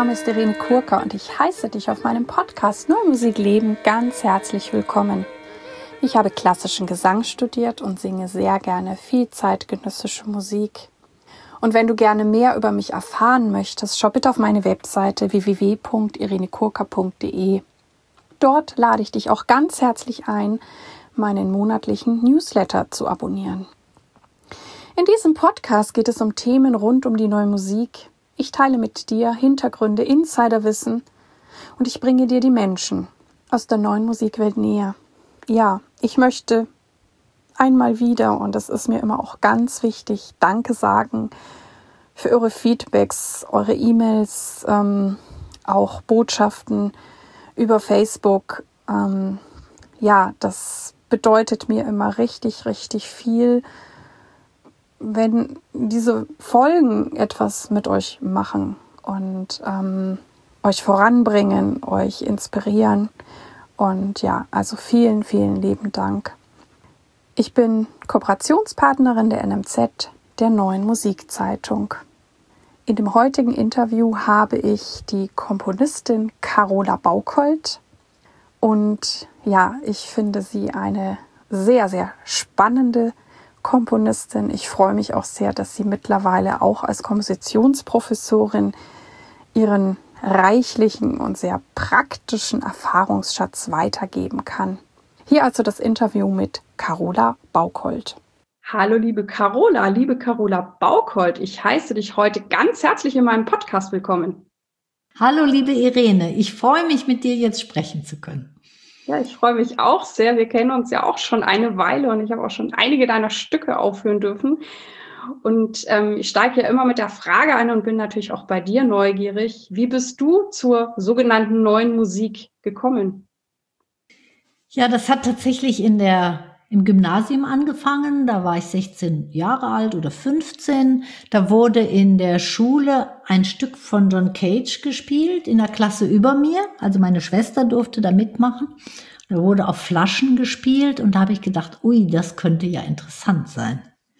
Name ist Irene Kurka und ich heiße dich auf meinem Podcast Neue Musik Leben ganz herzlich willkommen. Ich habe klassischen Gesang studiert und singe sehr gerne viel zeitgenössische Musik. Und wenn du gerne mehr über mich erfahren möchtest, schau bitte auf meine Webseite www.irenekurka.de. Dort lade ich dich auch ganz herzlich ein, meinen monatlichen Newsletter zu abonnieren. In diesem Podcast geht es um Themen rund um die neue Musik. Ich teile mit dir Hintergründe, Insiderwissen und ich bringe dir die Menschen aus der neuen Musikwelt näher. Ja, ich möchte einmal wieder, und das ist mir immer auch ganz wichtig, Danke sagen für eure Feedbacks, eure E-Mails, auch Botschaften über Facebook. Ja, das bedeutet mir immer richtig, richtig viel, wenn diese Folgen etwas mit euch machen und euch voranbringen, euch inspirieren. Und ja, also vielen, vielen lieben Dank. Ich bin Kooperationspartnerin der NMZ, der Neuen Musikzeitung. In dem heutigen Interview habe ich die Komponistin Carola Bauchold. Und ja, ich finde sie eine sehr, sehr spannende Komponistin. Ich freue mich auch sehr, dass sie mittlerweile auch als Kompositionsprofessorin ihren reichlichen und sehr praktischen Erfahrungsschatz weitergeben kann. Hier also das Interview mit Carola Bauchold. Hallo liebe Carola Bauchold, ich heiße dich heute ganz herzlich in meinem Podcast willkommen. Hallo liebe Irene, ich freue mich, mit dir jetzt sprechen zu können. Ja, ich freue mich auch sehr. Wir kennen uns ja auch schon eine Weile und ich habe auch schon einige deiner Stücke aufführen dürfen. Und ich steige ja immer mit der Frage ein und bin natürlich auch bei dir neugierig. Wie bist du zur sogenannten neuen Musik gekommen? Ja, das hat tatsächlich im Gymnasium angefangen. Da war ich 16 Jahre alt oder 15. Da wurde in der Schule ein Stück von John Cage gespielt, in der Klasse über mir. Also meine Schwester durfte da mitmachen. Da wurde auf Flaschen gespielt und da habe ich gedacht, ui, das könnte ja interessant sein.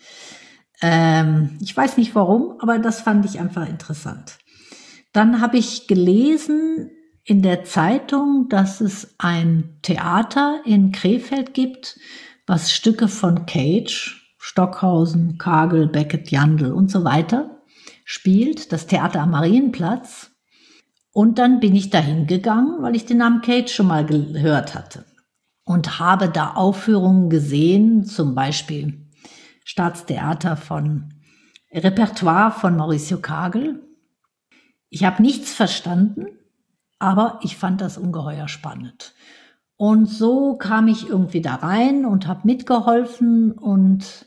Ich weiß nicht warum, aber das fand ich einfach interessant. Dann habe ich gelesen in der Zeitung, dass es ein Theater in Krefeld gibt, was Stücke von Cage, Stockhausen, Kagel, Beckett, Jandl und so weiter spielt, das Theater am Marienplatz. Und dann bin ich dahin gegangen, weil ich den Namen Cage schon mal gehört hatte und habe da Aufführungen gesehen, zum Beispiel Staatstheater von Repertoire von Mauricio Kagel. Ich habe nichts verstanden, aber ich fand das ungeheuer spannend. Und so kam ich irgendwie da rein und habe mitgeholfen. Und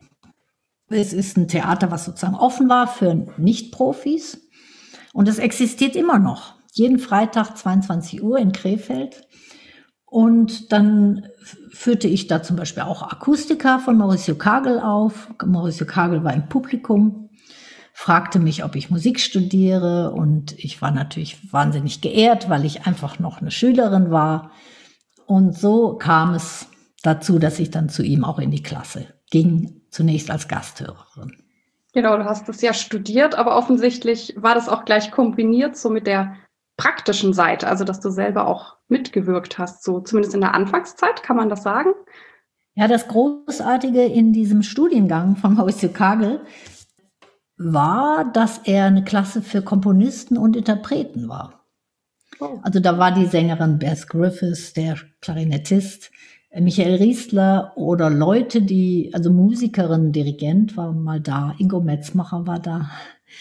es ist ein Theater, was sozusagen offen war für Nicht-Profis. Und es existiert immer noch. Jeden Freitag 22 Uhr in Krefeld. Und dann führte ich da zum Beispiel auch Akustika von Mauricio Kagel auf. Mauricio Kagel war im Publikum, fragte mich, ob ich Musik studiere. Und ich war natürlich wahnsinnig geehrt, weil ich einfach noch eine Schülerin war. Und so kam es dazu, dass ich dann zu ihm auch in die Klasse ging, zunächst als Gasthörerin. Genau, du hast das ja studiert, aber offensichtlich war das auch gleich kombiniert so mit der praktischen Seite, also dass du selber auch mitgewirkt hast, so zumindest in der Anfangszeit, kann man das sagen? Ja, das Großartige in diesem Studiengang von Mauricio Kagel war, dass er eine Klasse für Komponisten und Interpreten war. Oh. Also da war die Sängerin Bess Griffiths, der Klarinettist Michael Riestler oder Leute, also Musikerin, Dirigent war mal da, Ingo Metzmacher war da.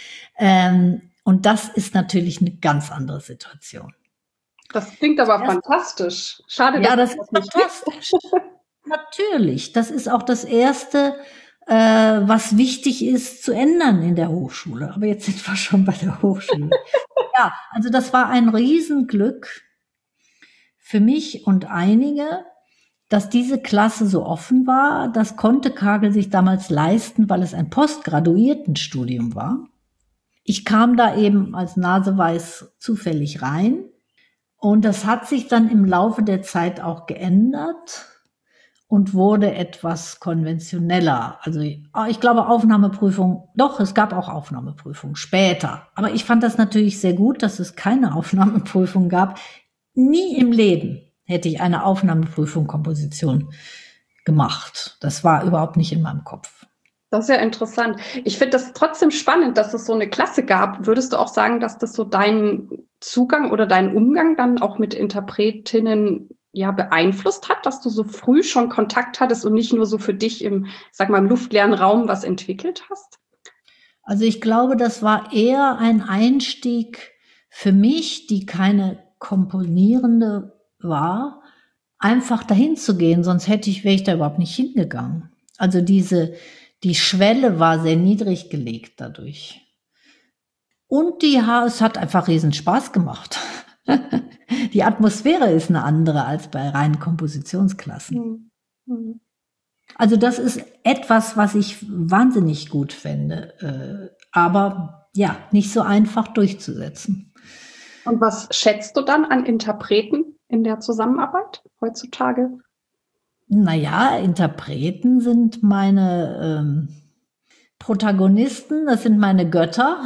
Und das ist natürlich eine ganz andere Situation. Das klingt aber fantastisch. Schade, ja, das ist fantastisch. Natürlich, das ist auch das Erste, was wichtig ist zu ändern in der Hochschule. Aber jetzt sind wir schon bei der Hochschule. Ja, also das war ein Riesenglück für mich und einige, dass diese Klasse so offen war. Das konnte Kagel sich damals leisten, weil es ein Postgraduiertenstudium war. Ich kam da eben als Naseweiß zufällig rein und das hat sich dann im Laufe der Zeit auch geändert und wurde etwas konventioneller. Also ich glaube Aufnahmeprüfung, doch, es gab auch Aufnahmeprüfung später. Aber ich fand das natürlich sehr gut, dass es keine Aufnahmeprüfung gab. Nie im Leben hätte ich eine Aufnahmeprüfung Komposition gemacht. Das war überhaupt nicht in meinem Kopf. Das ist ja interessant. Ich finde das trotzdem spannend, dass es so eine Klasse gab. Würdest du auch sagen, dass das so deinen Zugang oder deinen Umgang dann auch mit Interpretinnen ja beeinflusst hat, dass du so früh schon Kontakt hattest und nicht nur so für dich im luftleeren Raum was entwickelt hast? Also ich glaube, das war eher ein Einstieg für mich, die keine Komponierende war, einfach dahin zu gehen, sonst wäre ich da überhaupt nicht hingegangen. Also die Schwelle war sehr niedrig gelegt dadurch. Und es hat einfach riesen Spaß gemacht. Die Atmosphäre ist eine andere als bei reinen Kompositionsklassen. Mhm. Also das ist etwas, was ich wahnsinnig gut fände, aber ja, nicht so einfach durchzusetzen. Und was schätzt du dann an Interpreten in der Zusammenarbeit heutzutage? Naja, Interpreten sind meine Protagonisten, das sind meine Götter.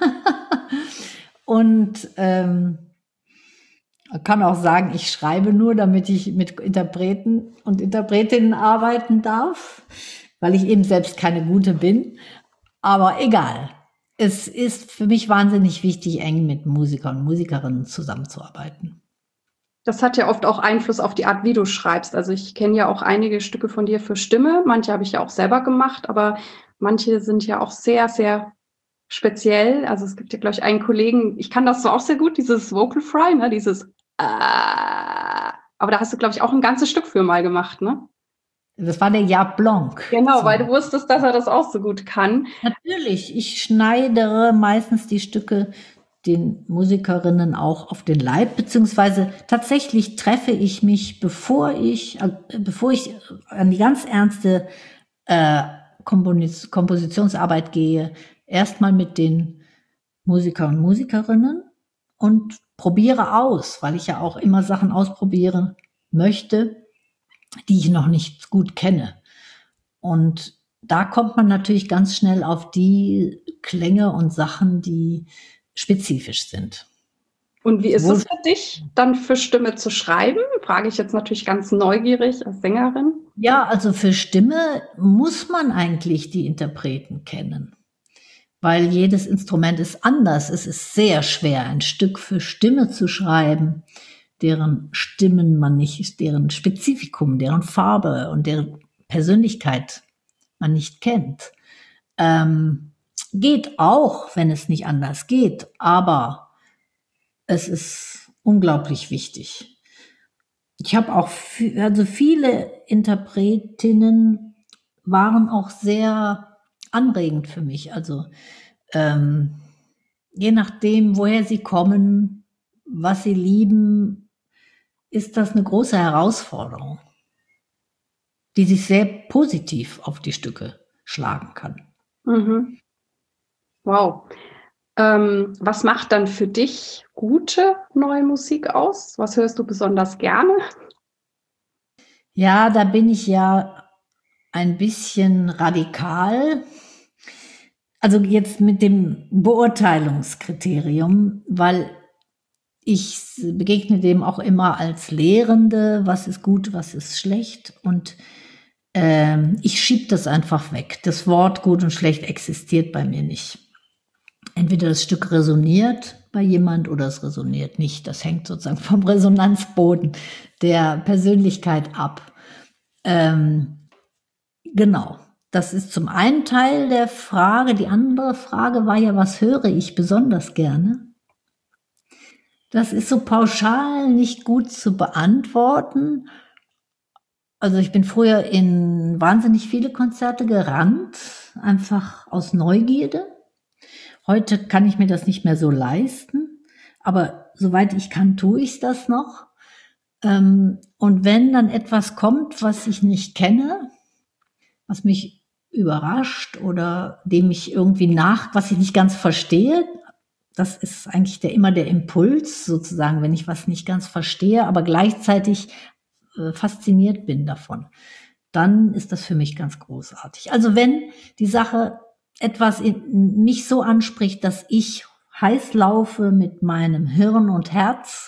Und man kann auch sagen, ich schreibe nur, damit ich mit Interpreten und Interpretinnen arbeiten darf, weil ich eben selbst keine gute bin. Aber egal. Es ist für mich wahnsinnig wichtig, eng mit Musikern und Musikerinnen zusammenzuarbeiten. Das hat ja oft auch Einfluss auf die Art, wie du schreibst. Also ich kenne ja auch einige Stücke von dir für Stimme. Manche habe ich ja auch selber gemacht, aber manche sind ja auch sehr, sehr speziell. Also es gibt ja, glaube ich, einen Kollegen, ich kann das so auch sehr gut, dieses Vocal Fry, ne, dieses aber da hast du, glaube ich, auch ein ganzes Stück für mal gemacht, ne? Das war der Jaap Blanc. Genau, weil du wusstest, dass er das auch so gut kann. Natürlich, ich schneidere meistens die Stücke den Musikerinnen auch auf den Leib, beziehungsweise tatsächlich treffe ich mich, bevor ich an die ganz ernste Kompositionsarbeit gehe, erstmal mit den Musiker und Musikerinnen und probiere aus, weil ich ja auch immer Sachen ausprobieren möchte, die ich noch nicht gut kenne. Und da kommt man natürlich ganz schnell auf die Klänge und Sachen, die spezifisch sind. Und wie ist es für dich, dann für Stimme zu schreiben? Frage ich jetzt natürlich ganz neugierig als Sängerin. Ja, also für Stimme muss man eigentlich die Interpreten kennen, weil jedes Instrument ist anders. Es ist sehr schwer, ein Stück für Stimme zu schreiben, deren Stimmen man nicht, deren Spezifikum, deren Farbe und deren Persönlichkeit man nicht kennt. Geht auch, wenn es nicht anders geht, aber es ist unglaublich wichtig. Ich habe auch, viele Interpretinnen waren auch sehr anregend für mich. Also je nachdem, woher sie kommen, was sie lieben, ist das eine große Herausforderung, die sich sehr positiv auf die Stücke schlagen kann. Mhm. Wow. Was macht dann für dich gute neue Musik aus? Was hörst du besonders gerne? Ja, da bin ich ja ein bisschen radikal. Also jetzt mit dem Beurteilungskriterium, weil ich begegne dem auch immer als Lehrende, was ist gut, was ist schlecht. Und ich schiebe das einfach weg. Das Wort gut und schlecht existiert bei mir nicht. Entweder das Stück resoniert bei jemand oder es resoniert nicht. Das hängt sozusagen vom Resonanzboden der Persönlichkeit ab. Genau, das ist zum einen Teil der Frage. Die andere Frage war ja, was höre ich besonders gerne? Das ist so pauschal nicht gut zu beantworten. Also ich bin früher in wahnsinnig viele Konzerte gerannt, einfach aus Neugierde. Heute kann ich mir das nicht mehr so leisten, aber soweit ich kann, tue ich das noch. Und wenn dann etwas kommt, was ich nicht kenne, was mich überrascht oder dem ich irgendwie was ich nicht ganz verstehe, das ist eigentlich immer der Impuls sozusagen, wenn ich was nicht ganz verstehe, aber gleichzeitig fasziniert bin davon. dann ist das für mich ganz großartig. Also wenn die Sache etwas in mich so anspricht, dass ich heiß laufe mit meinem Hirn und Herz,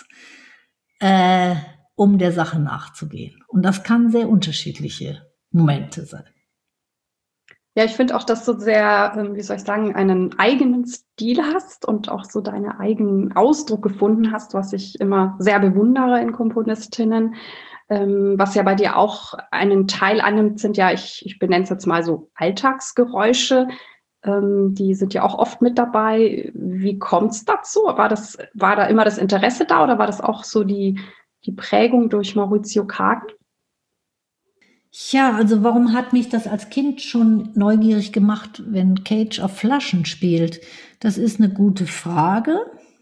um der Sache nachzugehen. Und das kann sehr unterschiedliche Momente sein. Ja, ich finde auch, dass du sehr, wie soll ich sagen, einen eigenen Stil hast und auch so deinen eigenen Ausdruck gefunden hast, was ich immer sehr bewundere in Komponistinnen. Was ja bei dir auch einen Teil annimmt, sind ja, ich benenne es jetzt mal so Alltagsgeräusche. Die sind ja auch oft mit dabei. Wie kommt es dazu? War da immer das Interesse da oder war das auch so die Prägung durch Maurizio Kagen? Ja, also warum hat mich das als Kind schon neugierig gemacht, wenn Cage auf Flaschen spielt? Das ist eine gute Frage,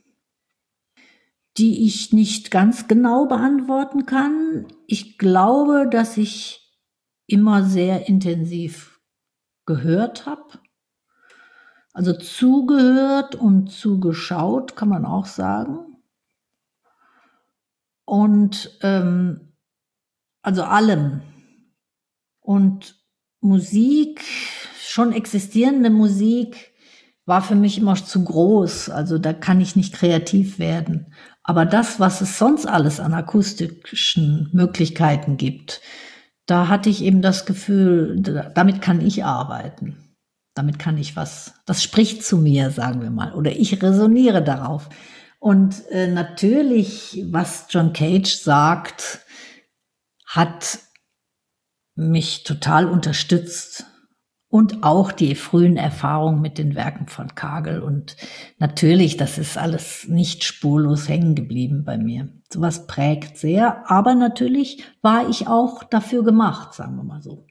die ich nicht ganz genau beantworten kann. Ich glaube, dass ich immer sehr intensiv gehört habe. Also zugehört und zugeschaut, kann man auch sagen. Und also allem. Und Musik, schon existierende Musik, war für mich immer zu groß. Also da kann ich nicht kreativ werden. Aber das, was es sonst alles an akustischen Möglichkeiten gibt, da hatte ich eben das Gefühl, damit kann ich arbeiten. Damit kann ich was, das spricht zu mir, sagen wir mal. Oder ich resoniere darauf. Und natürlich, was John Cage sagt, hat mich total unterstützt und auch die frühen Erfahrungen mit den Werken von Kagel. Und natürlich, das ist alles nicht spurlos hängen geblieben bei mir. Sowas prägt sehr, aber natürlich war ich auch dafür gemacht, sagen wir mal so.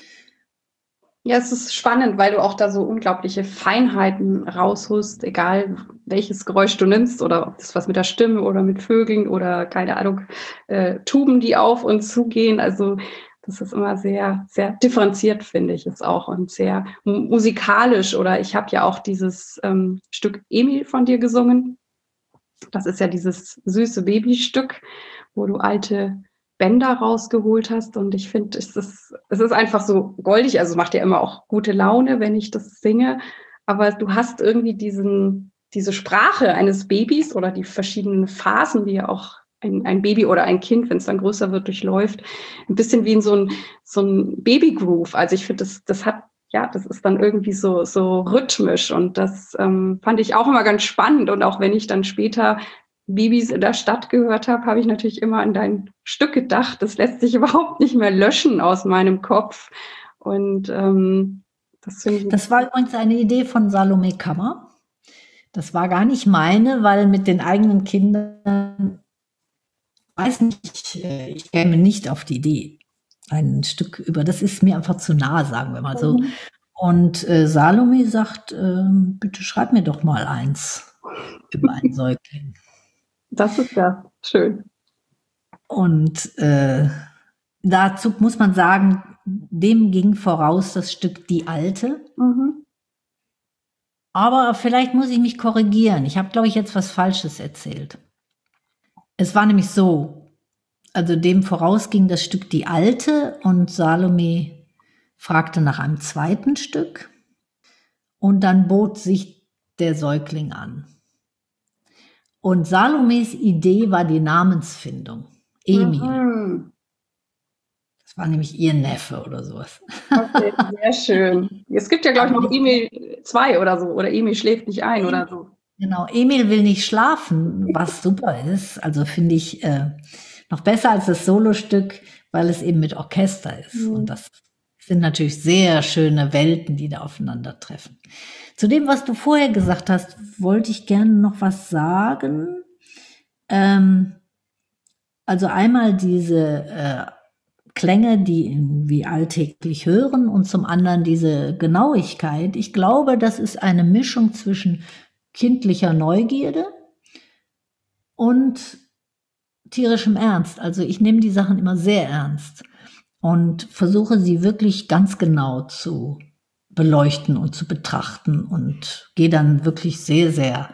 Ja, es ist spannend, weil du auch da so unglaubliche Feinheiten rausholst, egal welches Geräusch du nimmst oder ob das was mit der Stimme oder mit Vögeln oder keine Ahnung, Tuben, die auf und zugehen. Also das ist immer sehr, sehr differenziert, finde ich es auch und sehr musikalisch. Oder ich habe ja auch dieses Stück Emil von dir gesungen. Das ist ja dieses süße Babystück, wo du alte Bänder rausgeholt hast. Und ich finde, es ist einfach so goldig. Also es macht ja immer auch gute Laune, wenn ich das singe. Aber du hast irgendwie diese Sprache eines Babys oder die verschiedenen Phasen, die ja auch ein Baby oder ein Kind, wenn es dann größer wird, durchläuft, ein bisschen wie in so ein Baby-Groove. Also ich finde, das ist dann irgendwie so rhythmisch und das fand ich auch immer ganz spannend. Und auch wenn ich dann später Babys in der Stadt gehört habe, habe ich natürlich immer an dein Stück gedacht. Das lässt sich überhaupt nicht mehr löschen aus meinem Kopf. Und das finde ich. Das war übrigens eine Idee von Salome Kammer. Das war gar nicht meine, weil mit den eigenen Kindern, weiß nicht, ich käme nicht auf die Idee, ein Stück über, das ist mir einfach zu nah, sagen wir mal so. Und Salome sagt, bitte schreib mir doch mal eins über einen Säugling. Das ist ja schön. Und dazu muss man sagen, dem ging voraus das Stück Die Alte. Mhm. Aber vielleicht muss ich mich korrigieren. Ich habe, glaube ich, jetzt was Falsches erzählt. Es war nämlich so, also dem voraus ging das Stück Die Alte und Salome fragte nach einem zweiten Stück und dann bot sich der Säugling an. Und Salomes Idee war die Namensfindung. Emil. Mhm. Das war nämlich ihr Neffe oder sowas. Okay, sehr schön. Es gibt ja, glaube ich, noch Emil 2 oder so. Oder Emil schläft nicht ein oder so. Genau, Emil will nicht schlafen, was super ist. Also finde ich noch besser als das Solostück, weil es eben mit Orchester ist. Mhm. Und das sind natürlich sehr schöne Welten, die da aufeinandertreffen. Zu dem, was du vorher gesagt hast, wollte ich gerne noch was sagen. Also einmal diese Klänge, die wir alltäglich hören, und zum anderen diese Genauigkeit. Ich glaube, das ist eine Mischung zwischen kindlicher Neugierde und tierischem Ernst. Also ich nehme die Sachen immer sehr ernst und versuche sie wirklich ganz genau zu beleuchten und zu betrachten und gehe dann wirklich sehr, sehr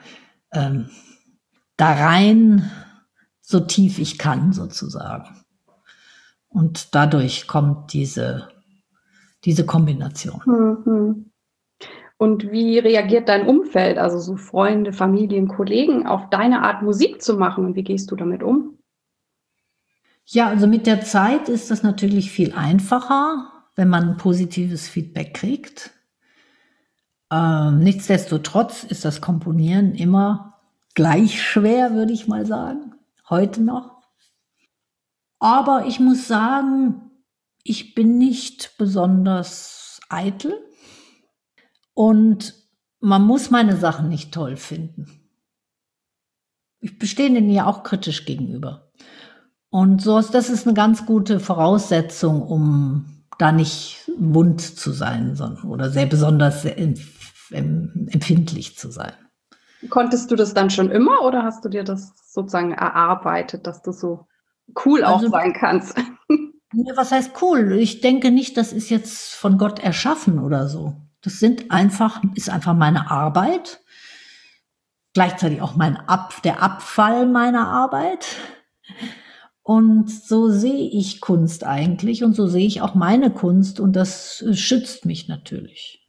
da rein, so tief ich kann sozusagen. Und dadurch kommt diese Kombination. Mhm. Und wie reagiert dein Umfeld, also so Freunde, Familien, Kollegen, auf deine Art Musik zu machen und wie gehst du damit um? Ja, also mit der Zeit ist das natürlich viel einfacher, wenn man positives Feedback kriegt. Nichtsdestotrotz ist das Komponieren immer gleich schwer, würde ich mal sagen, heute noch. Aber ich muss sagen, ich bin nicht besonders eitel und man muss meine Sachen nicht toll finden. Ich bestehe denen ja auch kritisch gegenüber. Und so ist das eine ganz gute Voraussetzung, um da nicht wund zu sein, oder sehr besonders empfindlich zu sein. Konntest du das dann schon immer oder hast du dir das sozusagen erarbeitet, dass du so cool auch sein kannst? Was heißt cool? Ich denke nicht, das ist jetzt von Gott erschaffen oder so. Das ist einfach meine Arbeit. Gleichzeitig auch der Abfall meiner Arbeit. Und so sehe ich Kunst eigentlich und so sehe ich auch meine Kunst und das schützt mich natürlich.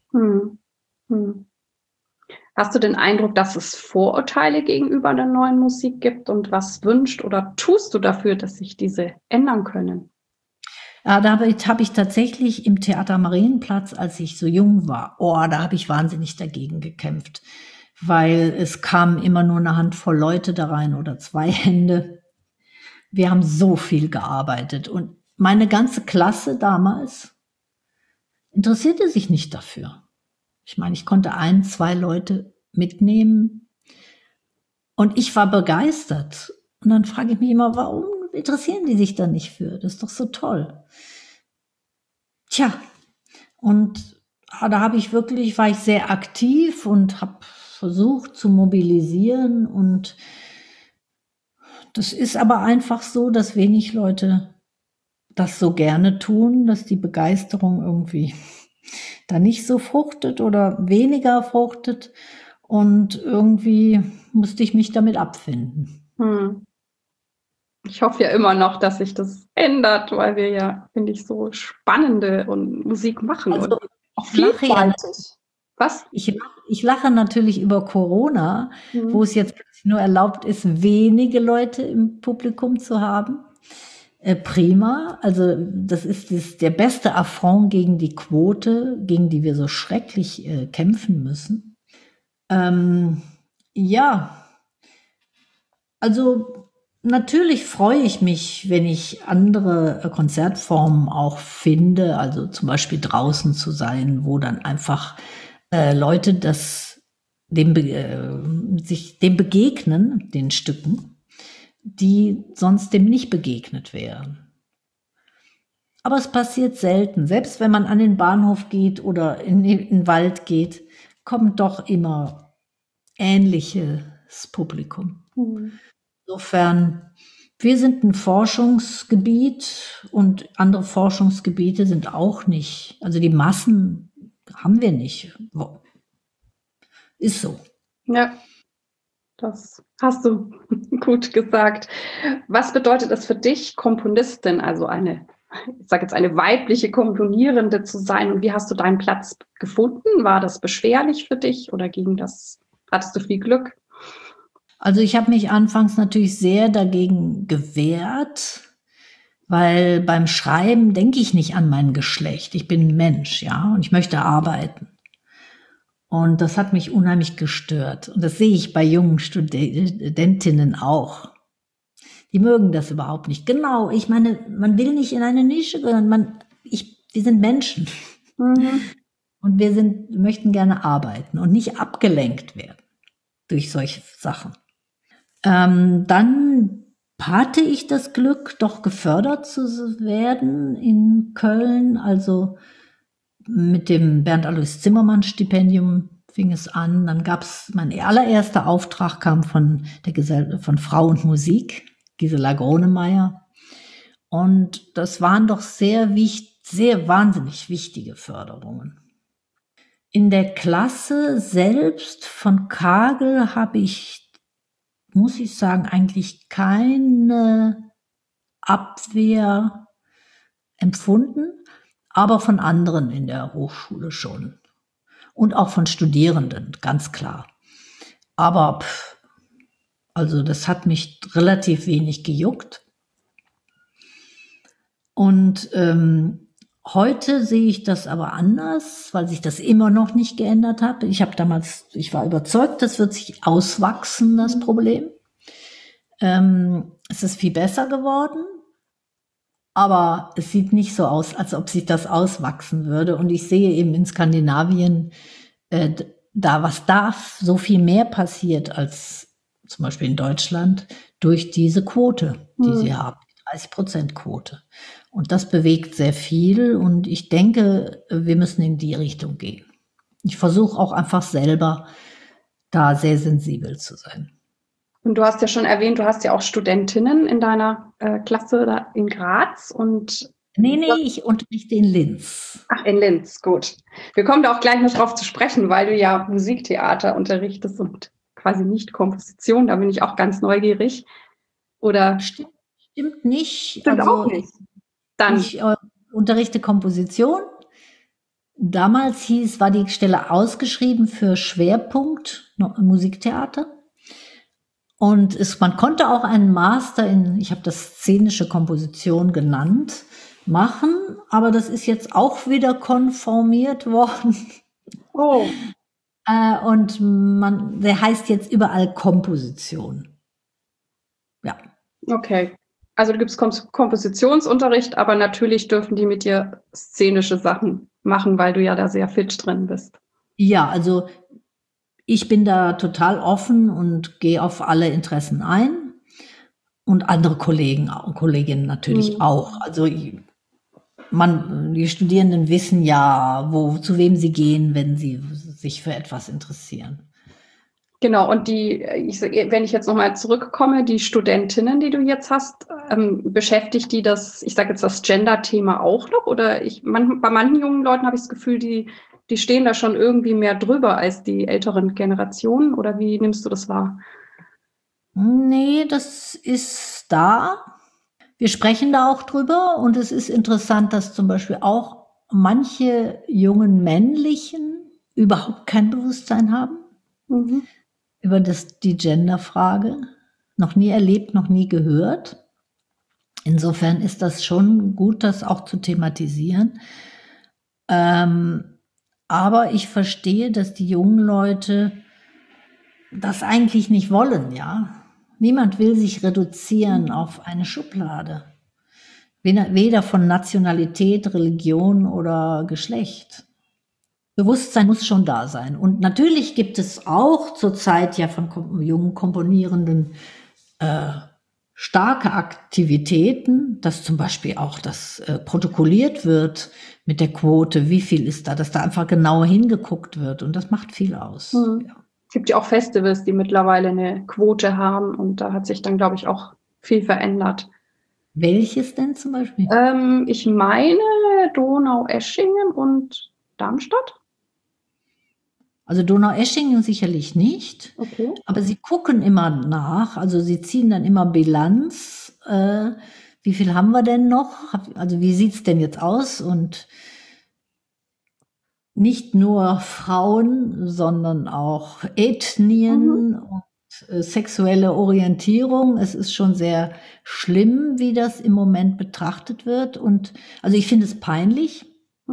Hast du den Eindruck, dass es Vorurteile gegenüber der neuen Musik gibt und was wünscht oder tust du dafür, dass sich diese ändern können? Ja, da habe ich tatsächlich im Theater Marienplatz, als ich so jung war, da habe ich wahnsinnig dagegen gekämpft, weil es kam immer nur eine Handvoll Leute da rein oder 2 Hände. Wir haben so viel gearbeitet und meine ganze Klasse damals interessierte sich nicht dafür. Ich meine, ich konnte 1, 2 Leute mitnehmen und ich war begeistert. Und dann frage ich mich immer, warum interessieren die sich da nicht für? Das ist doch so toll. Tja, und da war ich sehr aktiv und habe versucht zu mobilisieren und das ist aber einfach so, dass wenig Leute das so gerne tun, dass die Begeisterung irgendwie da nicht so fruchtet oder weniger fruchtet und irgendwie musste ich mich damit abfinden. Ich hoffe ja immer noch, dass sich das ändert, weil wir ja, finde ich, so spannende und Musik machen Also, und auch vielfältig. Was? Ich lache natürlich über Corona, wo es jetzt nur erlaubt ist, wenige Leute im Publikum zu haben. Prima, also das ist der beste Affront gegen die Quote, gegen die wir so schrecklich kämpfen müssen. Ja, also natürlich freue ich mich, wenn ich andere Konzertformen auch finde, also zum Beispiel draußen zu sein, wo dann einfach Leute dem begegnen, den Stücken, die sonst dem nicht begegnet wären. Aber es passiert selten. Selbst wenn man an den Bahnhof geht oder in den Wald geht, kommt doch immer ähnliches Publikum. Insofern, wir sind ein Forschungsgebiet und andere Forschungsgebiete sind auch nicht. Also die Massen haben wir nicht. Ist so. Ja, das hast du gut gesagt. Was bedeutet es für dich, Komponistin, also ich sage jetzt eine weibliche Komponierende zu sein? Und wie hast du deinen Platz gefunden? War das beschwerlich für dich oder hattest du viel Glück? Also ich habe mich anfangs natürlich sehr dagegen gewehrt, weil beim Schreiben denke ich nicht an mein Geschlecht. Ich bin ein Mensch, ja, und ich möchte arbeiten. Und das hat mich unheimlich gestört. Und das sehe ich bei jungen Studentinnen auch. Die mögen das überhaupt nicht. Genau, ich meine, man will nicht in eine Nische gehören. Wir sind Menschen. Und wir möchten gerne arbeiten und nicht abgelenkt werden durch solche Sachen. Dann hatte ich das Glück, doch gefördert zu werden in Köln. Also mit dem Bernd-Alois-Zimmermann-Stipendium fing es an. Dann mein allererster Auftrag kam von von Frau und Musik, Gisela Gronemeyer. Und das waren doch sehr wahnsinnig wichtige Förderungen. In der Klasse selbst von Kagel habe ich, muss ich sagen, eigentlich keine Abwehr empfunden, aber von anderen in der Hochschule schon. Und auch von Studierenden, ganz klar. Aber also das hat mich relativ wenig gejuckt. Und heute sehe ich das aber anders, weil sich das immer noch nicht geändert hat. Ich war überzeugt, das wird sich auswachsen, das Problem. Es ist viel besser geworden, aber es sieht nicht so aus, als ob sich das auswachsen würde. Und ich sehe eben in Skandinavien, was da so viel mehr passiert als zum Beispiel in Deutschland durch diese Quote, die sie haben, 30%-Quote. Und das bewegt sehr viel und ich denke, wir müssen in die Richtung gehen. Ich versuche auch einfach selber da sehr sensibel zu sein. Und du hast ja schon erwähnt, du hast ja auch Studentinnen in deiner Klasse da in Graz und Nee, ich unterrichte in Linz. Ach, in Linz, gut. Wir kommen da auch gleich noch drauf zu sprechen, weil du ja Musiktheater unterrichtest und quasi nicht Komposition. Da bin ich auch ganz neugierig. Oder? Stimmt nicht. Stimmt auch nicht. Dann. Ich unterrichte Komposition. Damals war die Stelle ausgeschrieben für Schwerpunkt Musiktheater. Und man konnte auch einen Master ich habe das szenische Komposition genannt, machen, aber das ist jetzt auch wieder konformiert worden. Oh. Und der heißt jetzt überall Komposition. Ja. Okay. Also du gibst Kompositionsunterricht, aber natürlich dürfen die mit dir szenische Sachen machen, weil du ja da sehr fit drin bist. Ja, also ich bin da total offen und gehe auf alle Interessen ein und andere Kollegen und Kolleginnen natürlich auch. Also die Studierenden wissen ja, zu wem sie gehen, wenn sie sich für etwas interessieren. Genau, und wenn ich jetzt nochmal zurückkomme, die Studentinnen, die du jetzt hast, beschäftigt die das Gender-Thema auch noch? Oder bei manchen jungen Leuten habe ich das Gefühl, die stehen da schon irgendwie mehr drüber als die älteren Generationen? Oder wie nimmst du das wahr? Nee, das ist da. Wir sprechen da auch drüber und es ist interessant, dass zum Beispiel auch manche jungen Männlichen überhaupt kein Bewusstsein haben über die Genderfrage. Noch nie erlebt, noch nie gehört. Insofern ist das schon gut, das auch zu thematisieren. Aber ich verstehe, dass die jungen Leute das eigentlich nicht wollen, ja. Niemand will sich reduzieren auf eine Schublade. Weder von Nationalität, Religion oder Geschlecht. Bewusstsein muss schon da sein. Und natürlich gibt es auch zurzeit ja von jungen Komponierenden starke Aktivitäten, dass zum Beispiel auch das protokolliert wird mit der Quote, wie viel ist da, dass da einfach genauer hingeguckt wird. Und das macht viel aus. Ja. Es gibt ja auch Festivals, die mittlerweile eine Quote haben und da hat sich dann, glaube ich, auch viel verändert. Welches denn zum Beispiel? Ich meine Donaueschingen und Darmstadt. Also Donaueschingen sicherlich nicht, okay. Aber sie gucken immer nach, also sie ziehen dann immer Bilanz, wie viel haben wir denn noch, also wie sieht's denn jetzt aus und nicht nur Frauen, sondern auch Ethnien und sexuelle Orientierung. Es ist schon sehr schlimm, wie das im Moment betrachtet wird und also ich finde es peinlich.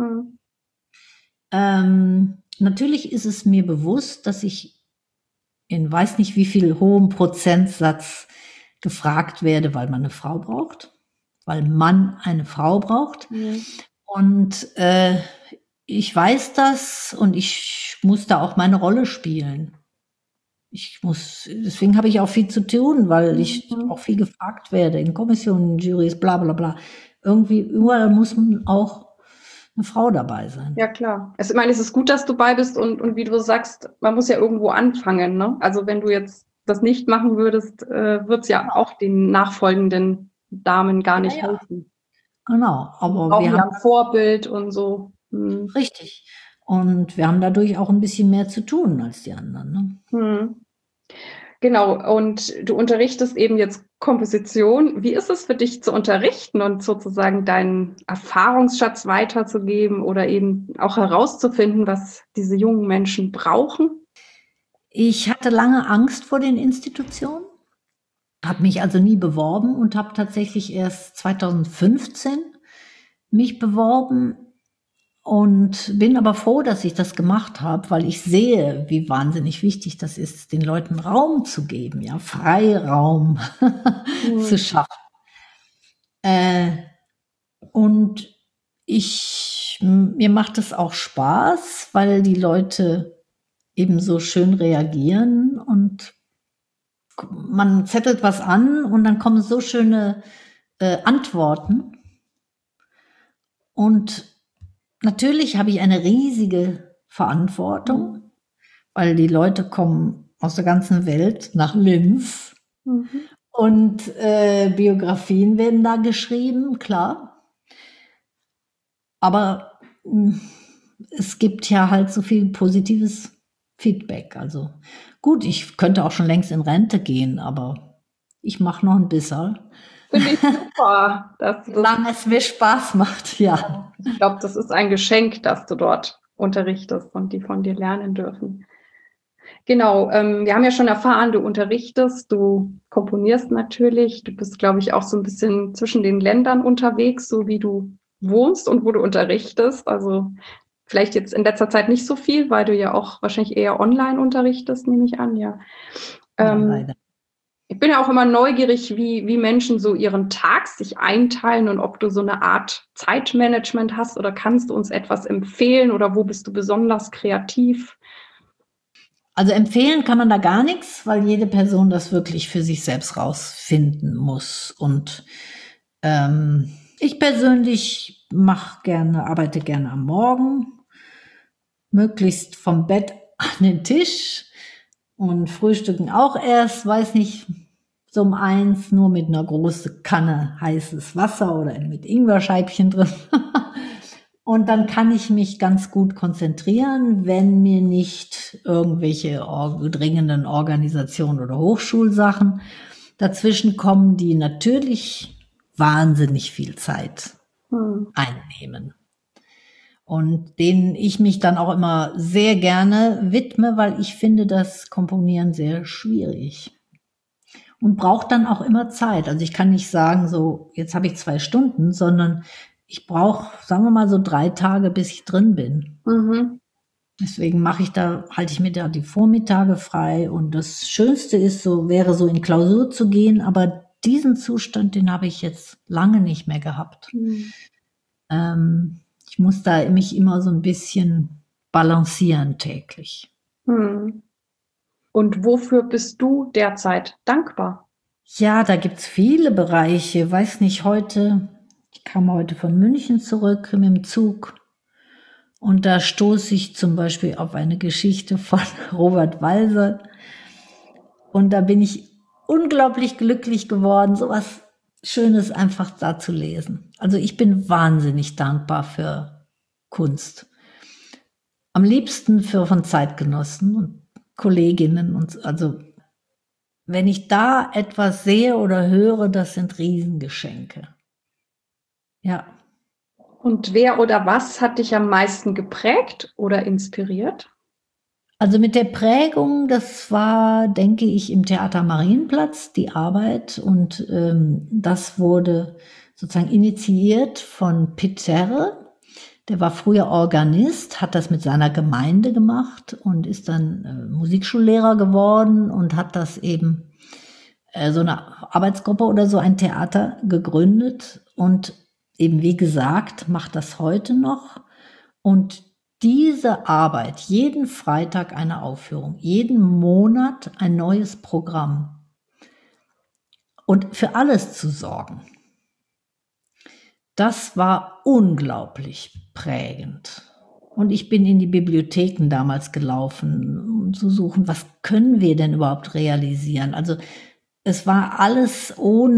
Natürlich ist es mir bewusst, dass ich in weiß nicht wie viel hohem Prozentsatz gefragt werde, weil man eine Frau braucht, weil man eine Frau braucht. Und ich weiß das und ich muss da auch meine Rolle spielen. Deswegen habe ich auch viel zu tun, weil ich auch viel gefragt werde in Kommissionen, Jurys, bla bla bla. Überall muss man auch eine Frau dabei sein. Ja, klar. Also, ich meine, es ist gut, dass du bei bist und wie du sagst, man muss ja irgendwo anfangen, ne? Also wenn du jetzt das nicht machen würdest, wird es ja auch den nachfolgenden Damen gar nicht helfen. Genau, aber wir haben ein Vorbild und so. Richtig. Und wir haben dadurch auch ein bisschen mehr zu tun als die anderen. Ne? Genau, und du unterrichtest eben jetzt Komposition. Wie ist es für dich zu unterrichten und sozusagen deinen Erfahrungsschatz weiterzugeben oder eben auch herauszufinden, was diese jungen Menschen brauchen? Ich hatte lange Angst vor den Institutionen, habe mich also nie beworben und habe tatsächlich erst 2015 mich beworben und bin aber froh, dass ich das gemacht habe, weil ich sehe, wie wahnsinnig wichtig das ist, den Leuten Raum zu geben, ja, Freiraum zu schaffen. Und mir macht es auch Spaß, weil die Leute eben so schön reagieren und man zettelt was an und dann kommen so schöne Antworten. Und natürlich habe ich eine riesige Verantwortung, weil die Leute kommen aus der ganzen Welt nach Linz und Biografien werden da geschrieben, klar. Aber es gibt ja halt so viel positives Feedback. Also gut, ich könnte auch schon längst in Rente gehen, aber ich mache noch ein bisschen. Finde ich super. Solange es mir Spaß macht, ja. Ich glaube, das ist ein Geschenk, dass du dort unterrichtest und die von dir lernen dürfen. Genau, wir haben ja schon erfahren, du unterrichtest, du komponierst natürlich, du bist, glaube ich, auch so ein bisschen zwischen den Ländern unterwegs, so wie du wohnst und wo du unterrichtest. Also vielleicht jetzt in letzter Zeit nicht so viel, weil du ja auch wahrscheinlich eher online unterrichtest, nehme ich an, ja. Leider. Ich bin ja auch immer neugierig, wie Menschen so ihren Tag sich einteilen und ob du so eine Art Zeitmanagement hast oder kannst du uns etwas empfehlen oder wo bist du besonders kreativ? Also empfehlen kann man da gar nichts, weil jede Person das wirklich für sich selbst rausfinden muss. Und ich persönlich arbeite gerne am Morgen, möglichst vom Bett an den Tisch und frühstücken auch erst, weiß nicht, so um 1, nur mit einer großen Kanne heißes Wasser oder mit Ingwerscheibchen drin. Und dann kann ich mich ganz gut konzentrieren, wenn mir nicht irgendwelche dringenden Organisationen oder Hochschulsachen dazwischen kommen, die natürlich wahnsinnig viel Zeit einnehmen. Und denen ich mich dann auch immer sehr gerne widme, weil ich finde das Komponieren sehr schwierig. Und braucht dann auch immer Zeit. Also ich kann nicht sagen, so, jetzt habe ich 2 Stunden, sondern ich brauche, sagen wir mal, so 3 Tage, bis ich drin bin. Deswegen halte ich mir da die Vormittage frei. Und das Schönste wäre so in Klausur zu gehen, aber diesen Zustand, den habe ich jetzt lange nicht mehr gehabt. Ich muss da mich immer so ein bisschen balancieren täglich. Und wofür bist du derzeit dankbar? Ja, da gibt's viele Bereiche. Weiß nicht, ich kam heute von München zurück mit dem Zug und da stoße ich zum Beispiel auf eine Geschichte von Robert Walser und da bin ich unglaublich glücklich geworden, sowas Schönes einfach da zu lesen. Also ich bin wahnsinnig dankbar für Kunst. Am liebsten von Zeitgenossen und Kolleginnen und also wenn ich da etwas sehe oder höre, das sind Riesengeschenke. Ja. Und wer oder was hat dich am meisten geprägt oder inspiriert? Also mit der Prägung, das war, denke ich, im Theater Marienplatz die Arbeit und das wurde sozusagen initiiert von Peter. Der war früher Organist, hat das mit seiner Gemeinde gemacht und ist dann Musikschullehrer geworden und hat das eben so eine Arbeitsgruppe oder so ein Theater gegründet und eben wie gesagt, macht das heute noch. Und diese Arbeit, jeden Freitag eine Aufführung, jeden Monat ein neues Programm und für alles zu sorgen, das war unglaublich prägend. Und ich bin in die Bibliotheken damals gelaufen, um zu suchen, was können wir denn überhaupt realisieren? Also es war alles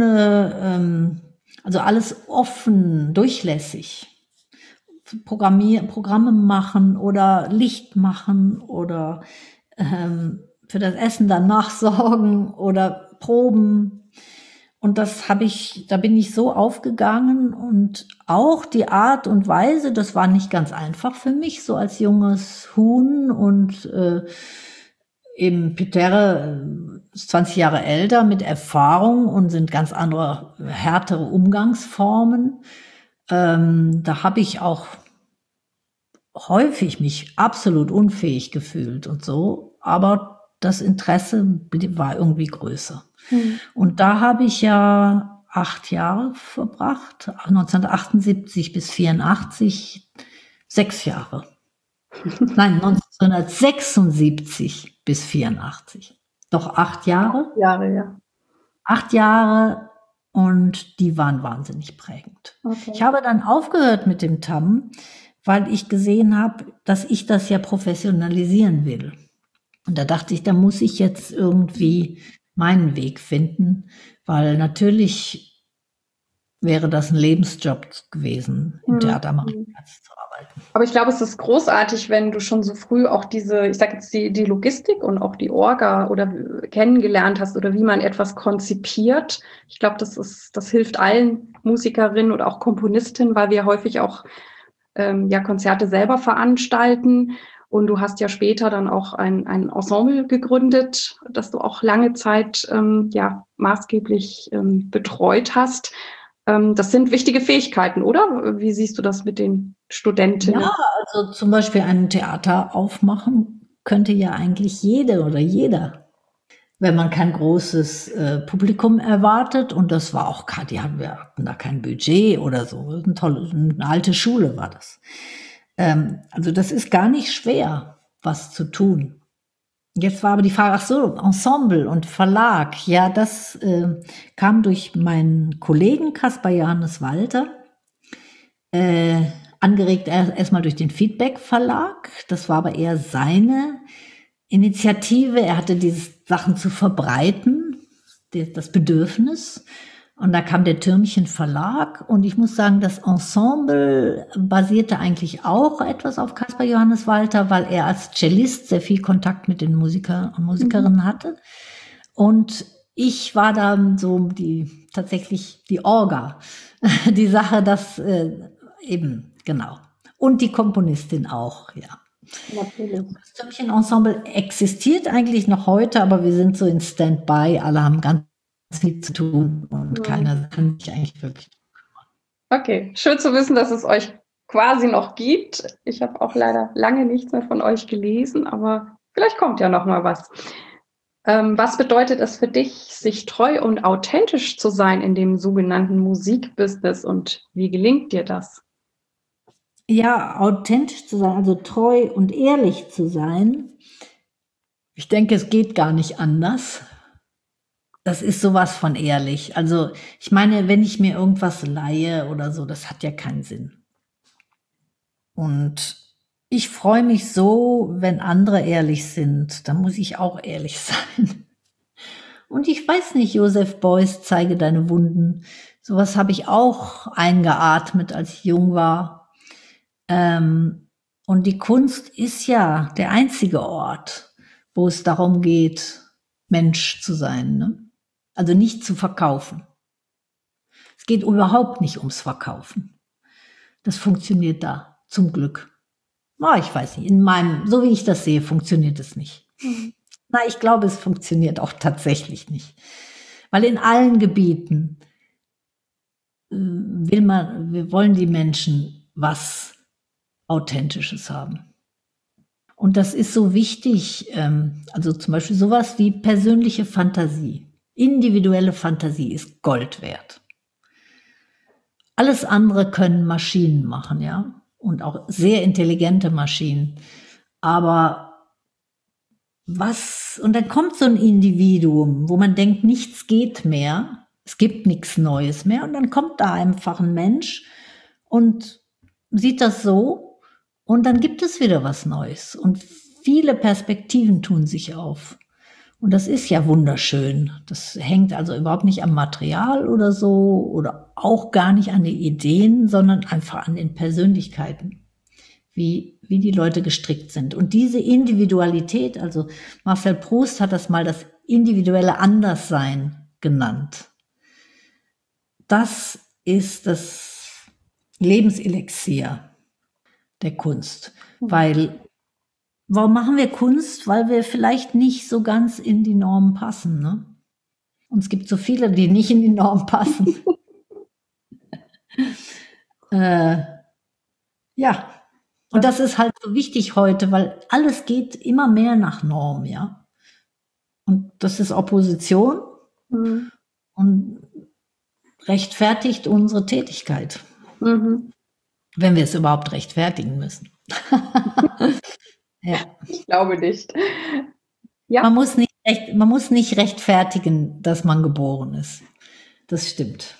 alles offen, durchlässig. Programme machen oder Licht machen oder für das Essen danach sorgen oder Proben. Und da bin ich so aufgegangen und auch die Art und Weise, das war nicht ganz einfach für mich, so als junges Huhn und eben Peter ist 20 Jahre älter mit Erfahrung und sind ganz andere, härtere Umgangsformen. Da habe ich auch häufig mich absolut unfähig gefühlt und so, aber das Interesse war irgendwie größer. Und da habe ich ja 8 Jahre verbracht, 1978 bis 84, 6 Jahre. Nein, 1976 bis 84. Doch 8 Jahre. 8 Jahre, ja. 8 Jahre und die waren wahnsinnig prägend. Okay. Ich habe dann aufgehört mit dem Tam, weil ich gesehen habe, dass ich das ja professionalisieren will. Und da dachte ich, da muss ich jetzt irgendwie meinen Weg finden, weil natürlich wäre das ein Lebensjob gewesen, im Theater Marienplatz zu arbeiten. Aber ich glaube, es ist großartig, wenn du schon so früh auch diese, ich sage jetzt die Logistik und auch die Orga oder kennengelernt hast oder wie man etwas konzipiert. Ich glaube, das hilft allen Musikerinnen oder auch Komponistinnen, weil wir häufig auch Konzerte selber veranstalten. Und du hast ja später dann auch ein Ensemble gegründet, das du auch lange Zeit maßgeblich betreut hast. Das sind wichtige Fähigkeiten, oder? Wie siehst du das mit den Studentinnen? Ja, also zum Beispiel ein Theater aufmachen könnte ja eigentlich jede oder jeder, wenn man kein großes Publikum erwartet. Und das war auch, wir hatten da kein Budget oder so. Eine alte Schule war das. Also das ist gar nicht schwer, was zu tun. Jetzt war aber die Frage, ach so, Ensemble und Verlag. Ja, das kam durch meinen Kollegen Caspar Johannes Walter, angeregt erstmal durch den Feedback Verlag. Das war aber eher seine Initiative. Er hatte diese Sachen zu verbreiten, das Bedürfnis. Und da kam der Türmchen Verlag. Und ich muss sagen, das Ensemble basierte eigentlich auch etwas auf Caspar Johannes Walter, weil er als Cellist sehr viel Kontakt mit den Musikern und Musikerinnen hatte. Und ich war dann so tatsächlich die Orga. Die Sache, das eben, genau. Und die Komponistin auch, ja. Natürlich. Das Türmchen-Ensemble existiert eigentlich noch heute, aber wir sind so in Standby. Alle haben ganz viel zu tun und keiner kann sich eigentlich wirklich kümmern. Okay, schön zu wissen, dass es euch quasi noch gibt. Ich habe auch leider lange nichts mehr von euch gelesen, aber vielleicht kommt ja noch mal was. Was bedeutet es für dich, sich treu und authentisch zu sein in dem sogenannten Musikbusiness und wie gelingt dir das? Ja, authentisch zu sein, also treu und ehrlich zu sein. Ich denke, es geht gar nicht anders. Das ist sowas von ehrlich. Also ich meine, wenn ich mir irgendwas leihe oder so, das hat ja keinen Sinn. Und ich freue mich so, wenn andere ehrlich sind. Dann muss ich auch ehrlich sein. Und ich weiß nicht, Joseph Beuys, zeige deine Wunden. Sowas habe ich auch eingeatmet, als ich jung war. Und die Kunst ist ja der einzige Ort, wo es darum geht, Mensch zu sein, ne? Also nicht zu verkaufen. Es geht überhaupt nicht ums Verkaufen. Das funktioniert da, zum Glück. Ich weiß nicht, so wie ich das sehe, funktioniert es nicht. Na, ich glaube, es funktioniert auch tatsächlich nicht. Weil in allen Gebieten wollen die Menschen was Authentisches haben. Und das ist so wichtig, also zum Beispiel sowas wie persönliche Fantasie. Individuelle Fantasie ist Gold wert. Alles andere können Maschinen machen, ja, und auch sehr intelligente Maschinen. Aber und dann kommt so ein Individuum, wo man denkt, nichts geht mehr, es gibt nichts Neues mehr, und dann kommt da einfach ein Mensch und sieht das so, und dann gibt es wieder was Neues und viele Perspektiven tun sich auf. Und das ist ja wunderschön. Das hängt also überhaupt nicht am Material oder so oder auch gar nicht an den Ideen, sondern einfach an den Persönlichkeiten, wie die Leute gestrickt sind. Und diese Individualität, also Marcel Proust hat das mal das individuelle Anderssein genannt. das ist das Lebenselixier der Kunst. Warum machen wir Kunst? Weil wir vielleicht nicht so ganz in die Norm passen, ne? Und es gibt so viele, die nicht in die Norm passen. Ja. Und das ist halt so wichtig heute, weil alles geht immer mehr nach Norm, ja. Und das ist Opposition und rechtfertigt unsere Tätigkeit. Wenn wir es überhaupt rechtfertigen müssen. Ja. Ich glaube nicht. Ja. Man muss nicht rechtfertigen, dass man geboren ist. Das stimmt.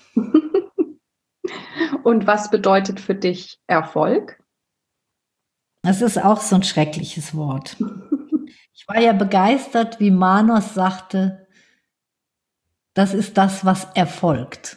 Und was bedeutet für dich Erfolg? Das ist auch so ein schreckliches Wort. Ich war ja begeistert, wie Manos sagte, das ist das, was erfolgt.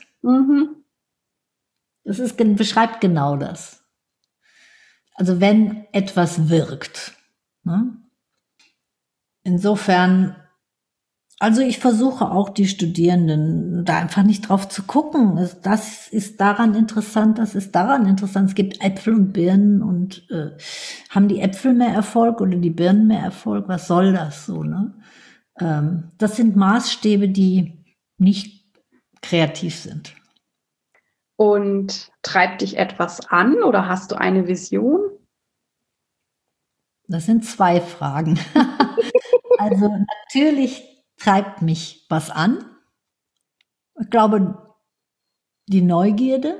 Das beschreibt genau das. Also wenn etwas wirkt. Ne? Insofern, also ich versuche auch die Studierenden da einfach nicht drauf zu gucken. Das ist daran interessant, das ist daran interessant. Es gibt Äpfel und Birnen und haben die Äpfel mehr Erfolg oder die Birnen mehr Erfolg? Was soll das so? Ne? Das sind Maßstäbe, die nicht kreativ sind. Und treibt dich etwas an oder hast du eine Vision? Das sind 2 Fragen. Also natürlich treibt mich was an. Ich glaube, die Neugierde,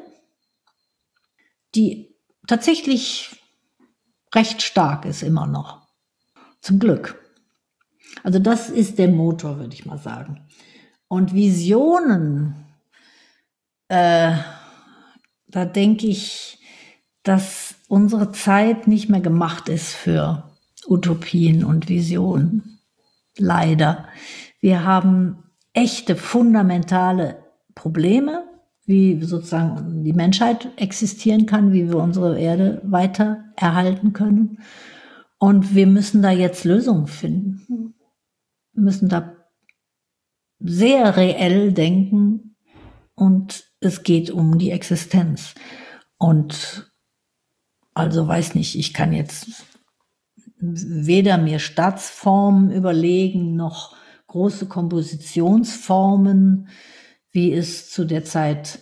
die tatsächlich recht stark ist immer noch. Zum Glück. Also das ist der Motor, würde ich mal sagen. Und Visionen, da denke ich, dass unsere Zeit nicht mehr gemacht ist für Utopien und Visionen. Leider. Wir haben echte, fundamentale Probleme, wie sozusagen die Menschheit existieren kann, wie wir unsere Erde weiter erhalten können. Und wir müssen da jetzt Lösungen finden. Wir müssen da sehr reell denken und es geht um die Existenz. Und also weiß nicht, ich kann jetzt weder mir Staatsformen überlegen, noch große Kompositionsformen, wie es zu der Zeit,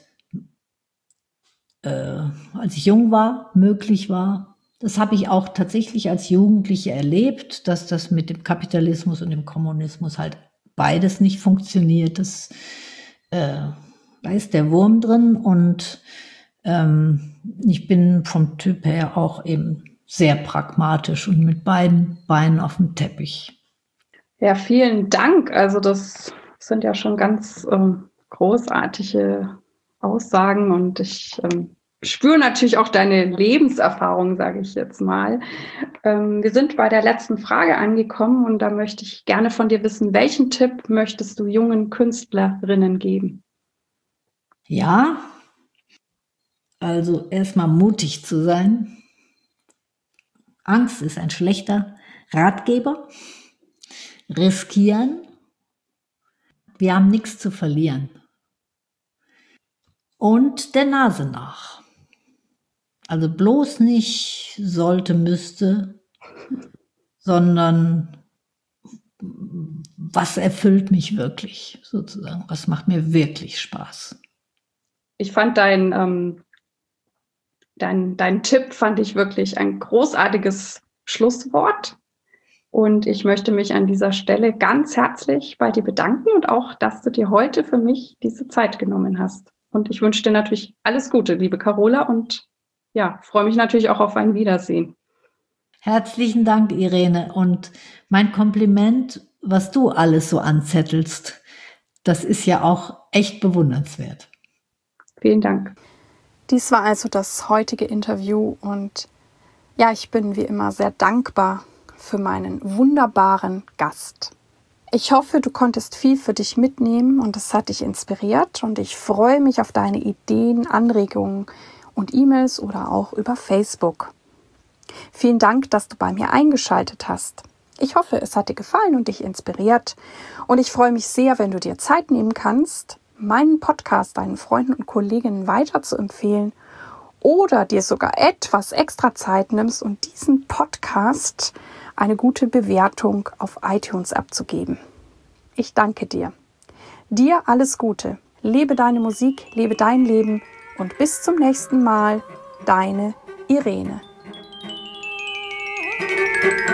als ich jung war, möglich war. Das habe ich auch tatsächlich als Jugendliche erlebt, dass das mit dem Kapitalismus und dem Kommunismus halt beides nicht funktioniert. Da ist der Wurm drin und ich bin vom Typ her auch eben sehr pragmatisch und mit beiden Beinen auf dem Teppich. Ja, vielen Dank. Also das sind ja schon ganz großartige Aussagen und ich spüre natürlich auch deine Lebenserfahrung, sage ich jetzt mal. Wir sind bei der letzten Frage angekommen und da möchte ich gerne von dir wissen, welchen Tipp möchtest du jungen Künstlerinnen geben? Ja, also erstmal mutig zu sein. Angst ist ein schlechter Ratgeber. Riskieren. Wir haben nichts zu verlieren. Und der Nase nach. Also bloß nicht sollte, müsste, sondern was erfüllt mich wirklich, sozusagen. Was macht mir wirklich Spaß. Ich fand dein Tipp fand ich wirklich ein großartiges Schlusswort. Und ich möchte mich an dieser Stelle ganz herzlich bei dir bedanken und auch, dass du dir heute für mich diese Zeit genommen hast. Und ich wünsche dir natürlich alles Gute, liebe Carola, und ja, freue mich natürlich auch auf ein Wiedersehen. Herzlichen Dank, Irene. Und mein Kompliment, was du alles so anzettelst, das ist ja auch echt bewundernswert. Vielen Dank. Dies war also das heutige Interview und ja, ich bin wie immer sehr dankbar für meinen wunderbaren Gast. Ich hoffe, du konntest viel für dich mitnehmen und es hat dich inspiriert und ich freue mich auf deine Ideen, Anregungen und E-Mails oder auch über Facebook. Vielen Dank, dass du bei mir eingeschaltet hast. Ich hoffe, es hat dir gefallen und dich inspiriert und ich freue mich sehr, wenn du dir Zeit nehmen kannst, meinen Podcast deinen Freunden und Kolleginnen weiter zu empfehlen oder dir sogar etwas extra Zeit nimmst und diesen Podcast eine gute Bewertung auf iTunes abzugeben. Ich danke dir. Dir alles Gute. Lebe deine Musik, lebe dein Leben und bis zum nächsten Mal, deine Irene.